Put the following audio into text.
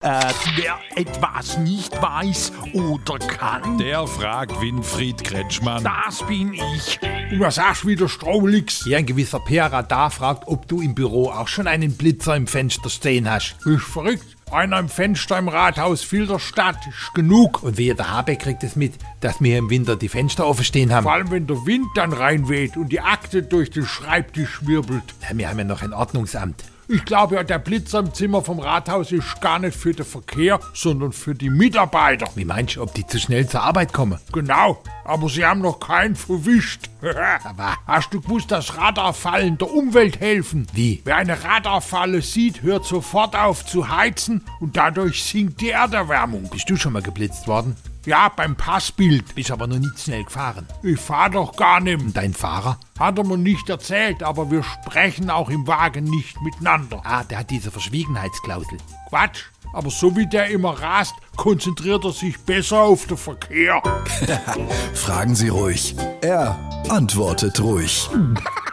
Wer etwas nicht weiß oder kann, Der fragt Winfried Kretschmann. das bin ich. Und was sagst du wieder, Straublix? Hier ein gewisser Per Radar fragt, ob du im Büro auch schon einen Blitzer im Fenster stehen hast. Bist verrückt? Einer im Fenster im Rathaus Filderstadt ist genug. Und wie der Habeck kriegt es mit, dass wir im Winter die Fenster offen stehen haben. Vor allem, wenn der Wind dann reinweht und die Akte durch den Schreibtisch wirbelt. Ja, wir haben ja noch ein Ordnungsamt. Ich glaube ja, der Blitzer im Zimmer vom Rathaus ist gar nicht für den Verkehr, sondern für die Mitarbeiter. Wie meinst du, ob die zu schnell zur Arbeit kommen? Genau, aber sie haben noch keinen verwischt. Aber Hast du gewusst, dass Radarfallen der Umwelt helfen? Wie? Wer eine Radarfalle sieht, hört sofort auf zu heizen und dadurch sinkt die Erderwärmung. bist du schon mal geblitzt worden? Ja, beim Passbild. Bist aber noch nicht schnell gefahren. Ich fahr doch gar nicht. Und dein Fahrer? Hat er mir nicht erzählt, aber wir sprechen auch im Wagen nicht miteinander. Ah, der hat diese Verschwiegenheitsklausel. Quatsch, aber so wie der immer rast, konzentriert er sich besser auf den Verkehr. Fragen Sie ruhig. Er antwortet ruhig.